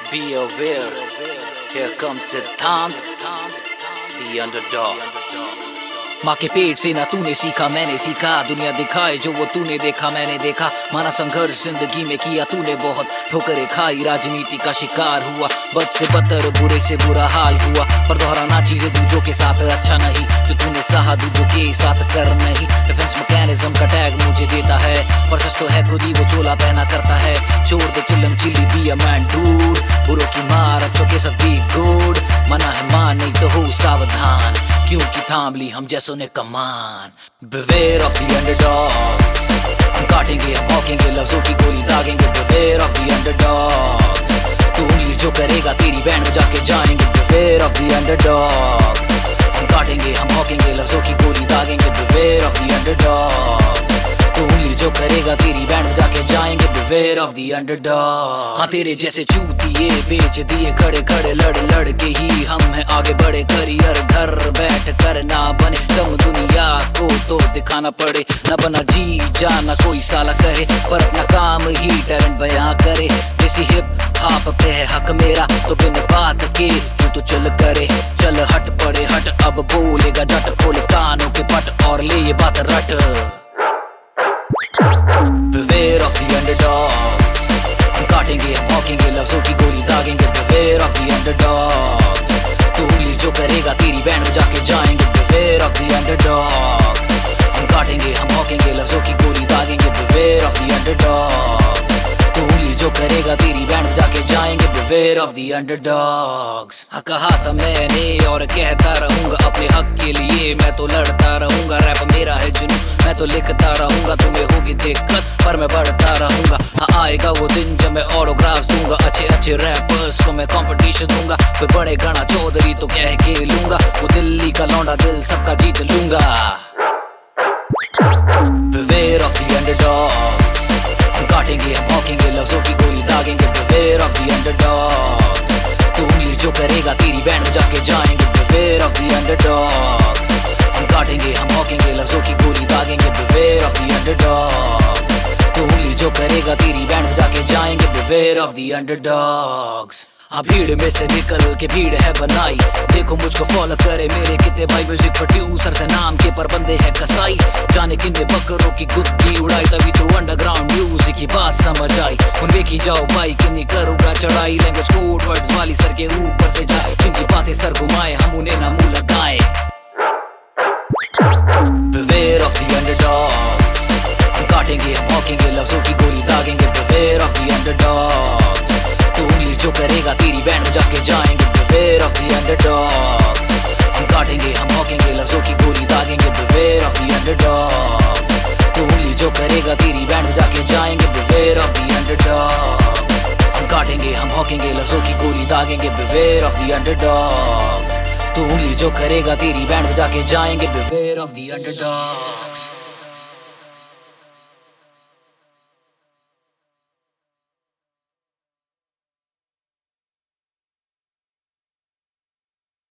Be aware, here comes Siddhant, the underdog. माँ के पेट से ना तूने सीखा मैंने सीखा, दुनिया दिखाए जो वो तूने देखा मैंने देखा। माना संघर्ष जिंदगी में किया तूने बहुत, ठोकरें खाई राजनीति का शिकार हुआ। बद से बदतर बुरे से बुरा हाल हुआ, पर दोहराना चीजें दूजों के साथ अच्छा नहीं। जो तूने सहा दूजों के साथ कर नहीं। डिफेंस मैकेनिज्म का टैग मुझे देता है, पर सच तो है खुद ही वो चोला पहना करता है। छोड़ दे चिल्लम चिल्ली बी अ मैन डूड, बुरों की मार अच्छों के साथ बी गुड। मना है मान नहीं तो हो सावधान, क्योंकि थाम ली हम जैसों ने कमान। Beware of the underdogs, हम काटेंगे हम भौंकेंगे लफ्जों की गोली दागेंगे। Beware of the underdogs, तू उंगली जो करेगा तेरी बैंड में जाके जाएंगे। Beware of the underdogs, हम काटेंगे हम भौंकेंगे लफ्जों की गोली दागेंगे। Beware of the underdogs, तू उंगली जो करेगा तेरी बैंड में जाके जाएंगे। Beware of the underdogs, हाँ तेरे जैसे चूतिए बेच दिए खड़े खड़े लड़ लड़ के ही हम हैं आगे बढ़े। करियर घर बैठ कर ना बने कम, दुनिया को तो दिखाना पड़े। न बना जी जाना कोई साला कहे, पर अपना काम ही टैलेंट बयां करे। जैसी हिप हॉप पे है हक मेरा, तो बिन बात के तू तो चल करे। चल हट पड़े हट, अब बोलेगा जट। खोल कानों के पट और ले ये बात रट। Beware of the underdogs, हम काटेंगे हम भौंकेंगे लफ्जों की गोली दागेंगे। Beware of the underdogs, तू उंगली जो करेगा तेरी बैंड में जाके जाएंगे। Beware of the underdogs, हम काटेंगे हम भौंकेंगे लफ्जों की गोली दागेंगे। Beware of the underdogs, तू उंगली जो करेगा तेरी बैंड में जाके जाएंगे। Beware of the underdogs, हाँ कहा था मैंने और कहता रहूंगा, अपने हक के लिए मैं तो लड़ता रहूंगा। रैप मेरा है जुनून, मैं तो लिखता रहूंगा। तुम्हें होगी दिक्कत पर मैं बढ़ता रहूंगा। हाँ आएगा वो दिन जब मैं ऑटोग्राफ्स दूंगा, अच्छे अच्छे रैपर्स को मैं कंपटीशन दूंगा। कोई बड़े गणा चौधरी तो कह के लूंगा, वो दिल्ली का लौंडा दिल सबका जीत लूंगा। Beware of the underdogs, हम काटेंगे हम भौंकेंगे लफ्जों की गोली दागेंगे। Beware of the underdogs, तू उंगली जो करेगा तेरी बैंड में जाके जाएंगे। Beware of the underdogs, हम काटेंगे हम भौंकेंगे लफ्जों की गोली दागेंगे। Beware of the underdogs, तू उंगली जो करेगा तेरी बैंड में जाके जाएंगे। Beware of the underdogs, हाँ भीड़ में से निकल के भीड़ है बनाई। देखो मुझको फॉलो करे मेरे कितने भाई, म्यूजिक प्रोड्यूसर से नाम के पर बंदे हैं कसाई। जाने किन्ने बकरों की गुत्ती उड़ाई, तभी तो अंडरग्राउंड म्यूजिक की बात समझ आई। उनमें की जाओ भाई किन्नी करूँगा चढ़ाई। लैंग्वेज कोड वर्ड्स वाली सर के ऊपर से जाए, जिनकी बातें सर घुमाए हम उन्हें ना मुंह लगाए। Beware of the underdogs, हम काटेंगे हम भौंकेंगे लफ्जों की गोली दागेंगे। Beware of the underdogs, तू उंगली जो करेगा तेरी बैंड में जाके जाएंगे। Beware of the underdogs, हम काटेंगे हम भौंकेंगे लफ्जों की गोली दागेंगे। Beware of the underdogs, तू उंगली जो करेगा तेरी बैंड में जाके जाएंगे। Beware of the underdogs, हम काटेंगे हम भौंकेंगे लफ्जों की गोली दागेंगे। Beware of the underdogs, तू उंगली जो करेगा तेरी बैंड में जाके जाएंगे। Beware of the underdogs।